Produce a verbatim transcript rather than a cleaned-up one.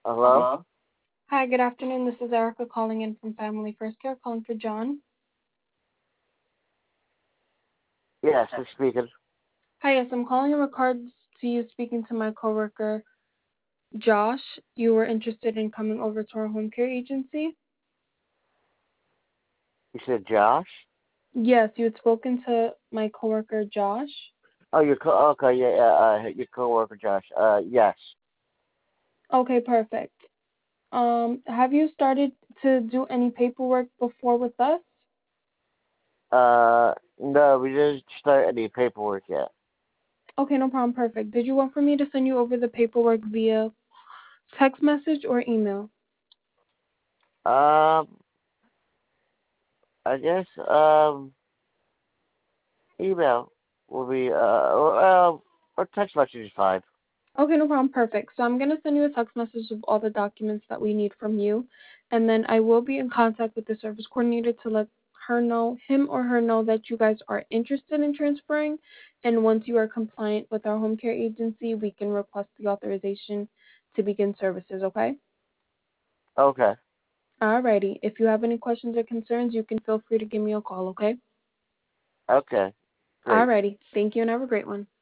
Hello? Hi, good afternoon. This is Erica calling in from Family First Care, calling for John. Yes, who's speaking? Hi, yes, I'm calling in regards to you speaking to my coworker, Josh. You were interested in coming over to our home care agency? You said Josh? Yes, you had spoken to my coworker, Josh. Oh, your co- okay, yeah, yeah, uh, your coworker Josh. Uh, yes. Okay, perfect. Um, have you started to do any paperwork before with us? Uh, no, we didn't start any paperwork yet. Okay, no problem, perfect. Did you want for me to send you over the paperwork via text message or email? Um, I guess um, email will be uh, or, uh, or text message is fine. Okay, no problem. Perfect. So I'm going to send you a text message of all the documents that we need from you. And then I will be in contact with the service coordinator to let her know, him or her know that you guys are interested in transferring. And once you are compliant with our home care agency, we can request the authorization to begin services, okay? Okay, Alrighty. If you have any questions or concerns, you can feel free to give me a call, okay? okay, great. Alrighty. Thank you and have a great one.